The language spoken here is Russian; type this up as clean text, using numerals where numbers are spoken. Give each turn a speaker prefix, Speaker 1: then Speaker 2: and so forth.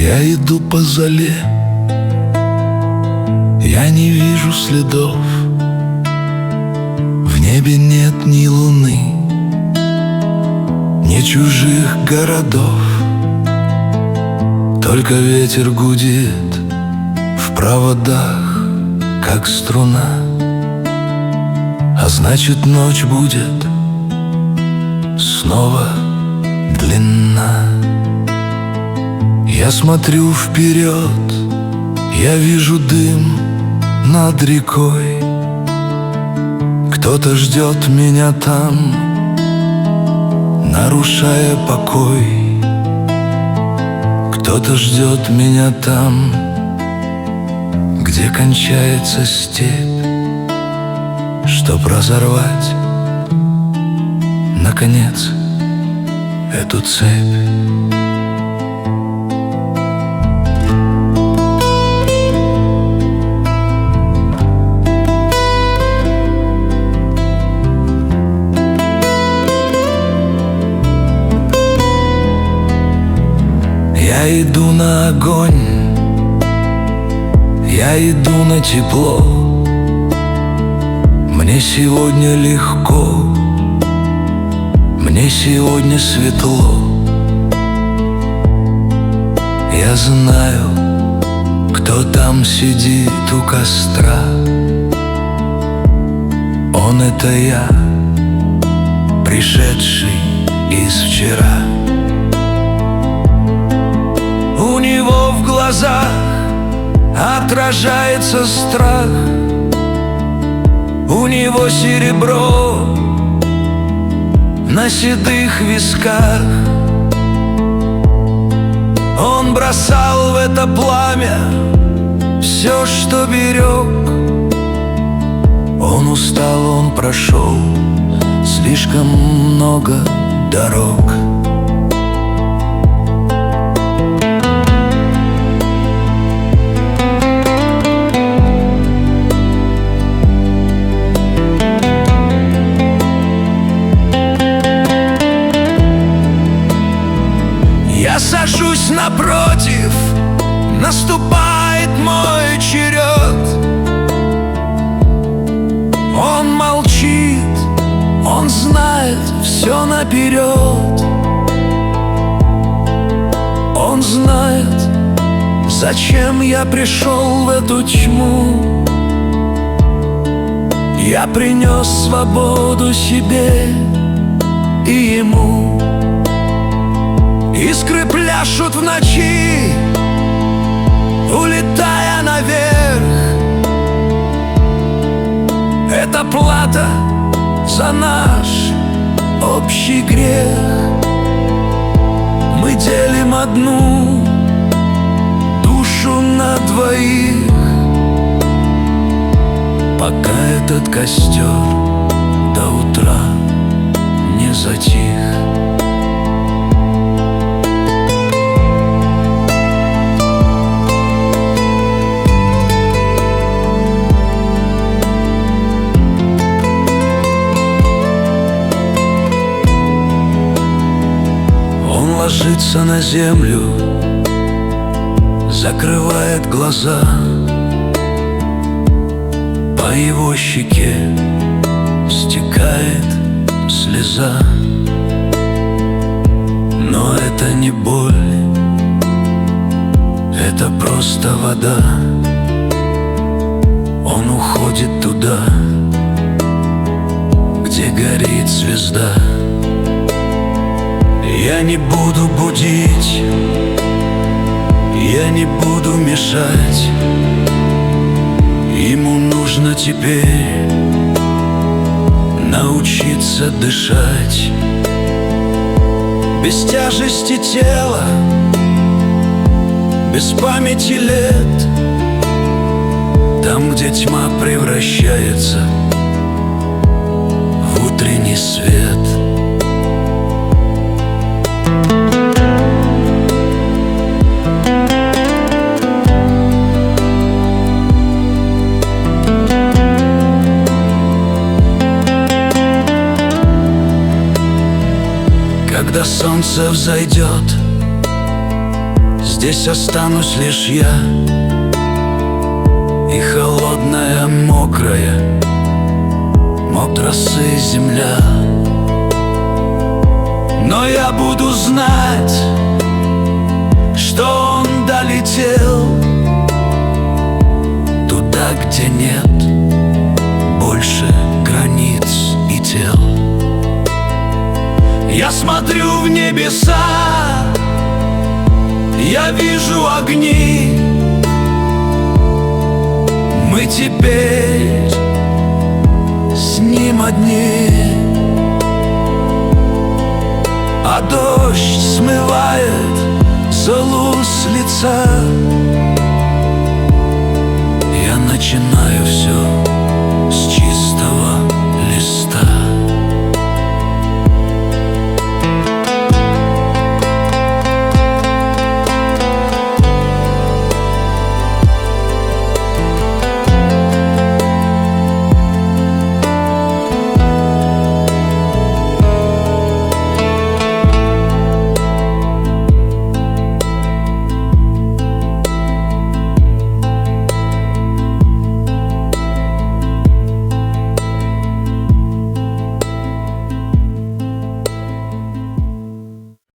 Speaker 1: Я иду по зале, я не вижу следов. В небе нет ни луны, ни чужих городов. Только ветер гудит в проводах, как струна. А значит, ночь будет снова длинна. Я смотрю вперед, я вижу дым над рекой. Кто-то ждет меня там, нарушая покой. Кто-то ждет меня там, где кончается степь, чтоб разорвать, наконец, эту цепь. Я иду на огонь, я иду на тепло. Мне сегодня легко, мне сегодня светло. Я знаю, кто там сидит у костра. Он — это я, пришедший из вчера. У него в глазах отражается страх. У него серебро на седых висках. Он бросал в это пламя все, что берег. Он устал, он прошел слишком много дорог. Я сажусь напротив, наступает мой черед. Он молчит, он знает все наперед. Он знает, зачем я пришел в эту тьму. Я принес свободу себе и ему. Искры пляшут в ночи, улетая наверх. Это плата за наш общий грех. Мы делим одну душу на двоих, пока этот костер до утра не затих. Ложится на землю, закрывает глаза. По его щеке стекает слеза. Но это не боль, это просто вода. Он уходит туда, где горит звезда. Я не буду будить, я не буду мешать. Ему нужно теперь научиться дышать. Без тяжести тела, без памяти лет. Там, где тьма превращается в утренний свет. Когда солнце взойдет, Здесь останусь лишь я и холодная, мокрая, мок росы земля. Но я буду знать, что он долетел туда, где нет больше границ и тел. Я смотрю в небеса, я вижу огни. Мы теперь с ним одни, а дождь смывает золу с лица. Я начинаю все